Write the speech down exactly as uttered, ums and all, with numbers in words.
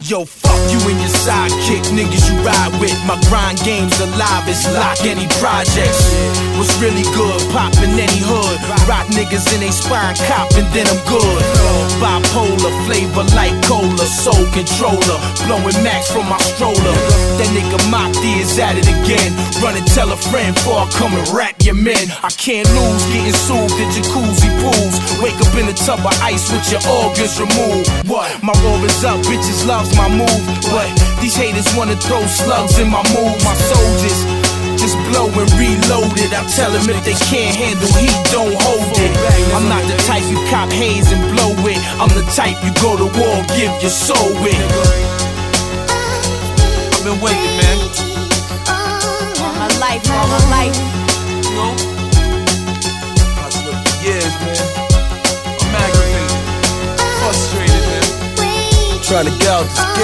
Yo, fuck you and your sidekick, niggas you ride with. My grind game's alive, it's lock any projects. What's really good, poppin' any hood. Rock niggas in they spine, coppin', then I'm good. Bipolar, flavor like cola, soul controller. Blowing max from my stroller. That nigga Mopti is at it again. Run and tell a friend before I come and rap your men. I can't lose, getting soothed in jacuzzi pools. Wake up in a tub of ice with your organs removed. What? My roar is up, bitches loves my move. But these haters wanna throw slugs in my move. My soldiers just blow and reload it. I tell them if they can't handle heat, don't hold it. I'm not the type you cop haze and blow it. I'm the type you go to war, give your soul with. I've been waiting, man. All my life, all my life. You know? I slept for years, man. I'm aggravated, frustrated, man. Trying to get out this game.